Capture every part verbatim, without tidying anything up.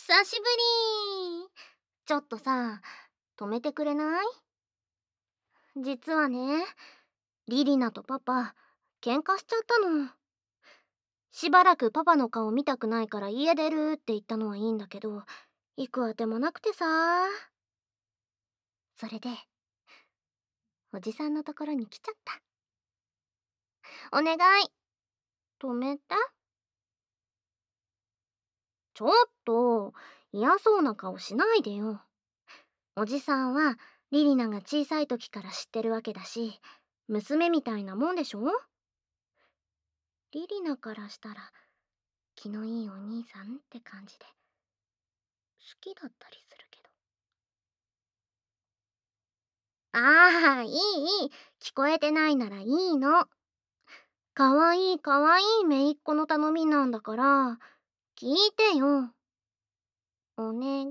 久しぶり。ちょっとさ、止めてくれない？実はね、リリナとパパ、喧嘩しちゃったの。しばらくパパの顔見たくないから家出るって言ったのはいいんだけど、行くあてもなくてさ。それで、おじさんのところに来ちゃった。お願い、止めて。ちょっと、嫌そうな顔しないでよ。おじさんはリリナが小さい時から知ってるわけだし、娘みたいなもんでしょ。リリナからしたら気のいいお兄さんって感じで好きだったりするけど。ああ、いいいい、聞こえてないならいいの。かわいいかわいい姪っ子の頼みなんだから聞いてよ、お願い。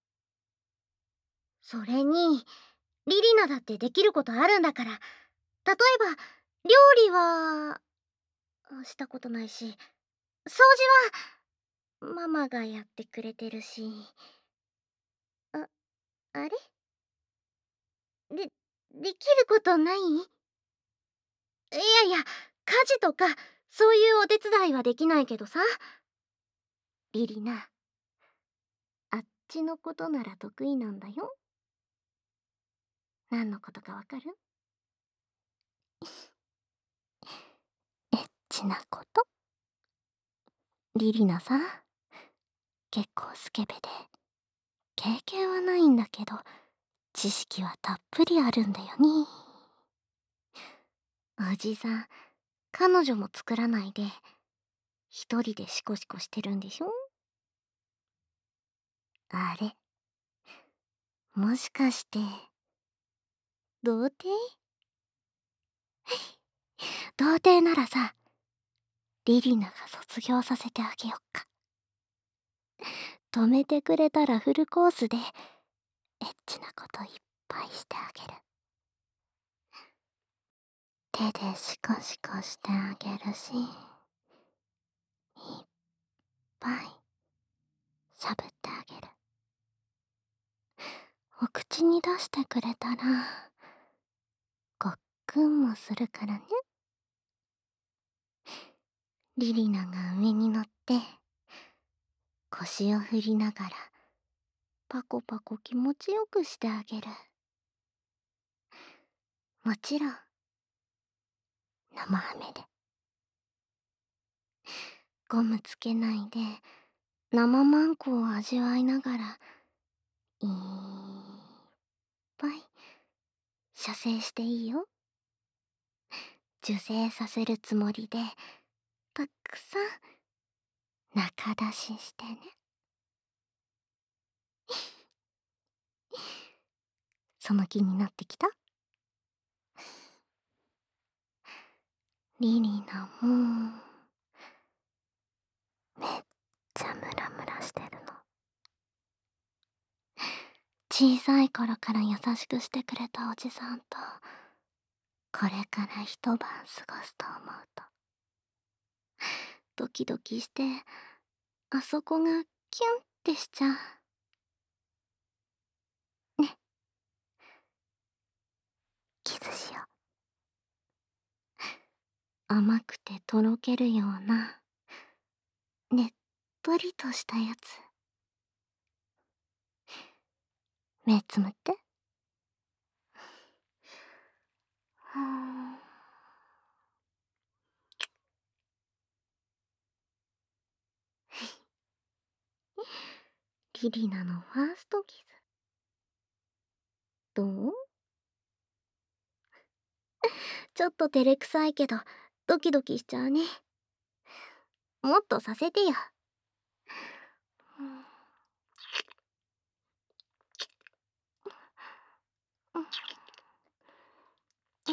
それにリリナだってできることあるんだから。例えば料理はしたことないし、掃除はママがやってくれてるし。あ、あれで、できることない？いやいや、家事とかそういうお手伝いはできないけどさ。リリナ、あっちのことなら得意なんだよ。何のことかわかる？エッチなこと。リリナさ、結構スケベで経験はないんだけど知識はたっぷりあるんだよね。おじさん、彼女も作らないで一人でシコシコしてるんでしょ？あれ、もしかして童貞？童貞ならさ、リリナが卒業させてあげよっか。止めてくれたらフルコースでエッチなこといっぱいしてあげる。手でシコシコしてあげるし、いっぱいしゃぶってあげる。お口に出してくれたらごっくんもするからね。リリナが上に乗って腰を振りながらパコパコ気持ちよくしてあげる。もちろん生飴で。ゴムつけないで生マンコを味わいながらいっぱい射精していいよ。受精させるつもりでたくさん中出ししてね。その気になってきた？リリナもめっちゃムラムラしてるの。小さい頃から優しくしてくれたおじさんとこれから一晩過ごすと思うとドキドキして、あそこがキュンってしちゃう。ね、キスしよう。甘くてとろけるようなねっとりとしたやつ。目つむって。はーリリナのファーストキスどう？ちょっと照れくさいけどドキドキしちゃうね。もっとさせてよ。うん、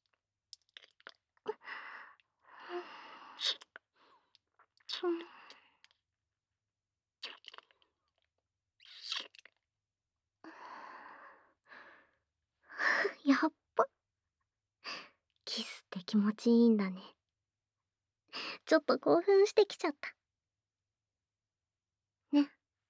やっぱキスって気持ちいいんだね。ちょっと興奮してきちゃったね。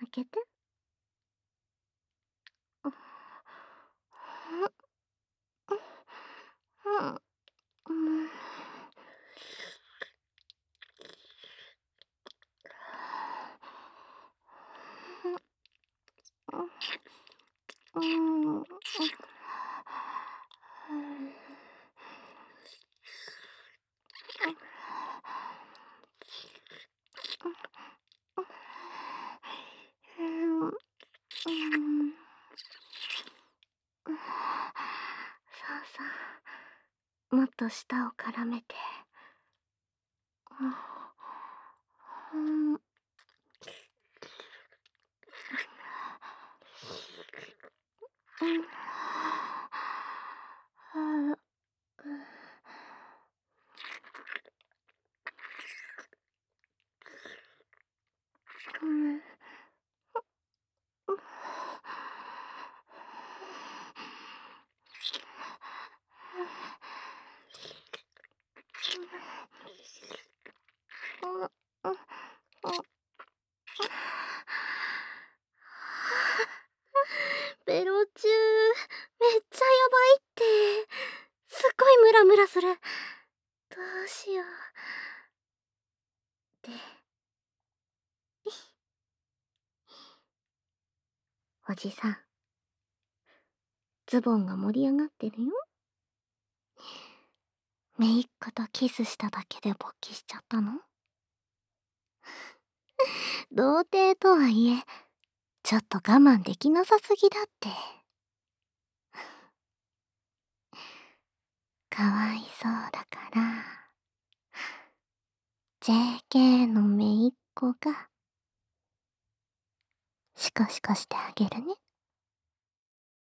開けて。うん。うん。うん。うん。うん。うん。そうそう。もっと舌を絡めて。うん。うん。うん。うん。ベロチュー、めっちゃやばいって。すっごいムラムラする。どうしよう。で、おじさん、ズボンが盛り上がってるよ。姪っ子とキスしただけで勃起しちゃったの？童貞とはいえ、ちょっと我慢できなさすぎだって。かわいそうだから、ジェーケー の姪っ子が、シコシコしてあげるね。